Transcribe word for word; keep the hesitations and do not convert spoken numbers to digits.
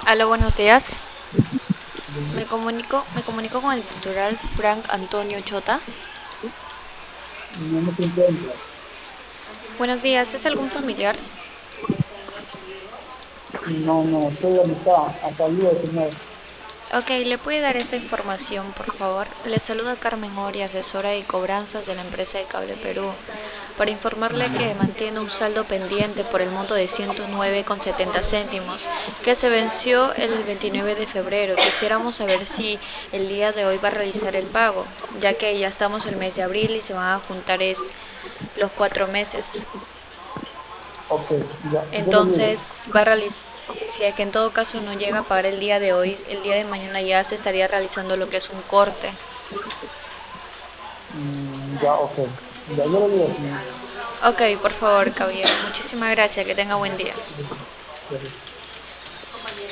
Aló, buenos días. Me comunico, me comunico con el titular Frank Antonio Chota. No me encuentra. Buenos días, ¿es algún familiar? No, no, estoy a mitad, a salida de comer. Ok, ¿le puede dar esta información, por favor? Le saluda Carmen Ori, asesora de cobranzas de la empresa de Cable Perú, para informarle que mantiene un saldo pendiente por el monto de ciento nueve con setenta céntimos, que se venció el veintinueve de febrero. Quisiéramos saber si el día de hoy va a realizar el pago, ya que ya estamos en el mes de abril y se van a juntar es los cuatro meses. Ok, ya, yo le digo. Entonces, va a realizar, si es que en todo caso no llega a pagar el día de hoy, el día de mañana ya se estaría realizando lo que es un corte. Mm, ya, ok. Ya, yo le digo, señor. Ok, por favor, caballero. Muchísimas gracias. Que tenga buen día. Ya, ya.